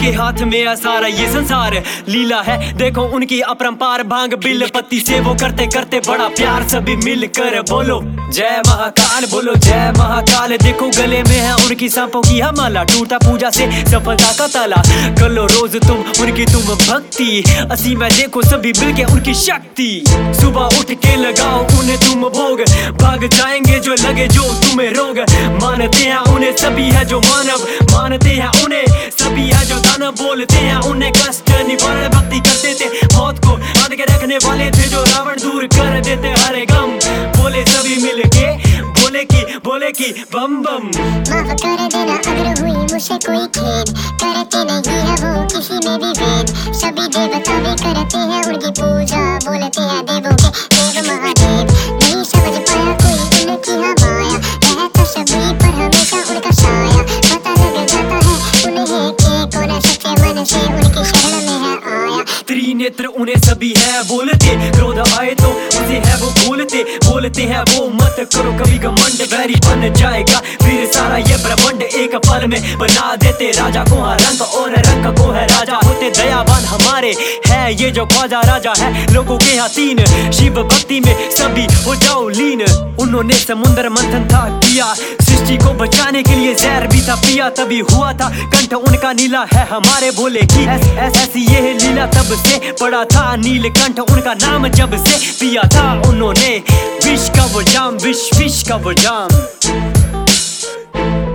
उनके हाथ में है सारा ये संसार, लीला है देखो उनकी अपरंपार। भांग बिल पत्ती से वो करते करते बड़ा प्यार, सभी मिलकर बोलो जय महाकाल, बोलो जय महाकाल। देखो गले में है उनकी सांपों की माला, टूटा पूजा से सफलता का ताला। कर लो रोज तुम उनकी तुम भक्ति, असी में देखो सभी मिलके उनकी शक्ति। सुबह उठ के लगाओ उन्हें तुम भोग, भाग जाएंगे जो लगे जो तुम्हें रोग। मानते हैं उन्हें सभी है जो मानव, मानते हैं उन्हें सभी है जो दानव। बोलते हैं उन्हें कष्ट निवारण, भक्ति करते थे मौत को बांध के रखने वाले थे जो रावण दूर कर देते हरे गम। बोले सभी मिलके बोले की बम बम। माफ कर देना अगर हुई मुझसे कोई खेद, करते नहीं है वो किसी में भी भेद। सभी देवता भी करते हैं उनकी पूजा, बोलते हैं देवों के देव महादेव। नहीं समझ पाया कोई उनकी माया, रहता सभी पर हमेशा उनका साया। पता लग जाता है उन्हें कि कौन सच्चे मन से उनकी शरण में है आया। त्रिनेत्र उन्हें सभी है बोलते, क्रोध आए तो उसे है वो भूलते। बोलते हैं वो मत करो कभी घमंड, वैरी बन जाएगा फिर सारा ये ब्रह्मांड। एक पल में बना देते राजा को हाँ रंग, और रंग को है राजा। होते दयावान हमारे है ये जो ख्वाजा राजा है, लोगों के यहाँ तीन शिव भक्ति में सभी हो जाओ लीन। उन्होंने समुद्र मंथन था किया, सृष्टि को बचाने के लिए जहर भी था पिया, तभी हुआ था कंठ उनका नीला है हमारे भोले की। ऐसी ये है लीला तब से पड़ा था नीलकंठ उनका नाम जब से पिया था उन्होंने विष का वो जाम, विष का वो जाम।